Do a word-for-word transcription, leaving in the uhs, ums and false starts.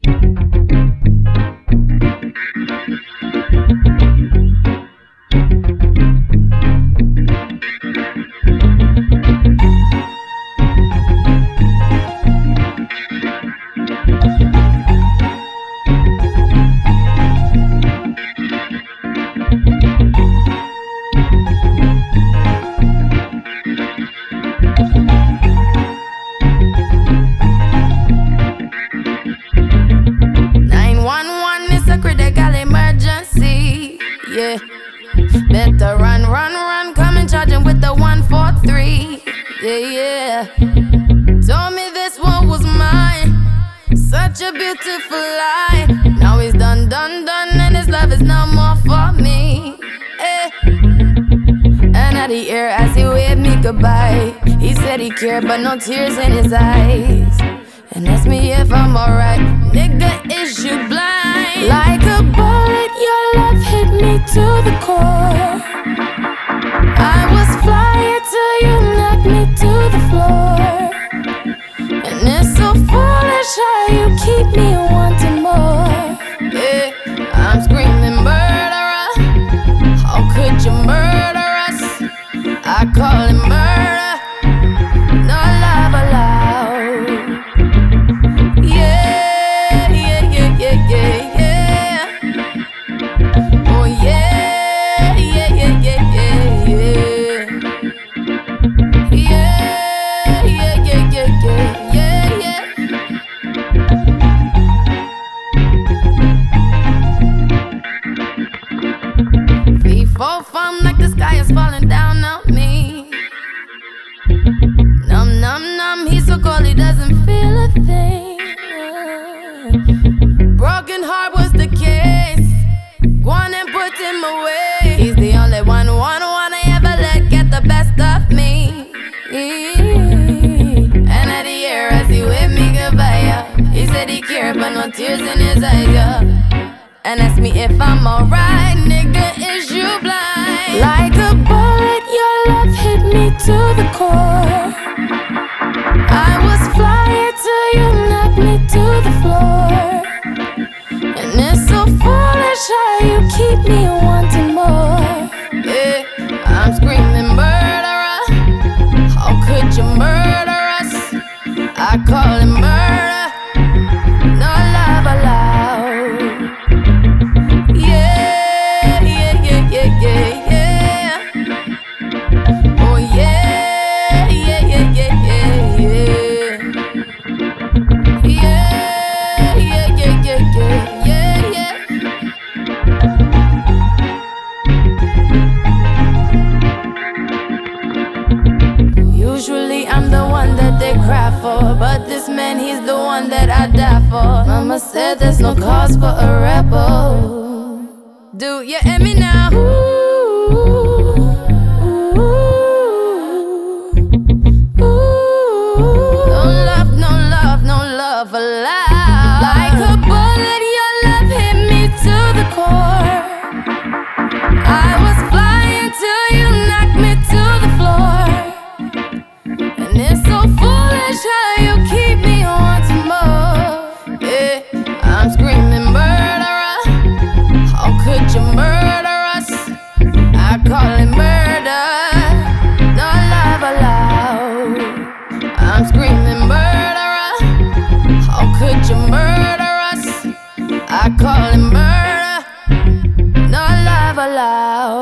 nine one one is a critical emergency. Yeah, better run, run, run. Come and charge him with the one four three. Yeah, yeah. Told me this one was mine. Such a beautiful lie. Now he's done, done, done, and his love is no more for me. Eh. And at the air as he waved me goodbye, he said he cared, but no tears in his eyes. And asked me if I'm alright. Nigga, is you blind? Like a bullet, your love hit me to the core. I was flying till you knocked me to the floor. And it's so foolish how you keep me wanting more. Yeah, I'm screaming murderer. How could you murder us? I call it murder. No love allowed. Yeah, yeah, yeah, yeah, yeah, yeah. Oh yeah, yeah, yeah, yeah, yeah, yeah. Yeah, yeah, yeah, yeah, yeah, yeah, yeah. Three, four, fun like the sky is falling down on me. Num, num, num, he's so cold he doesn't feel a thing. Broken heart was the case. Go on and put him away. He's the only one, one, one I ever let get the best of me. And at the air as he waved me goodbye, yeah. He said he cared, but no tears in his eyes, yeah. And asked me if I'm alright. Nigga, is you blind? Like a bullet, your love hit me to the core. I was flying till you knocked me to the floor. And it's so foolish how you keep me wanting more. Yeah, I'm screaming murderer. How could you murder us? I call it murder. No love allowed. Yeah, yeah, yeah, yeah, yeah, yeah. Oh yeah, yeah, yeah, yeah, yeah, yeah. Yeah, yeah, yeah, yeah, yeah, yeah, yeah. Usually I'm the one that they cry for, but this man, he's the one that I die for. Mama said there's no cause for a rebel. Do you hear me now? Ooh, ooh, ooh. No love, no love, no love allowed. Like a bullet, your love hit me to the core. I was flying till you knocked me to the floor. And it's so foolish how you keep me wanting more. Yeah, I'm screaming murderer. How could you murder us? I call it murder. No love allowed. I'm screaming murderer. How could you murder us? I call it murder. No love allowed.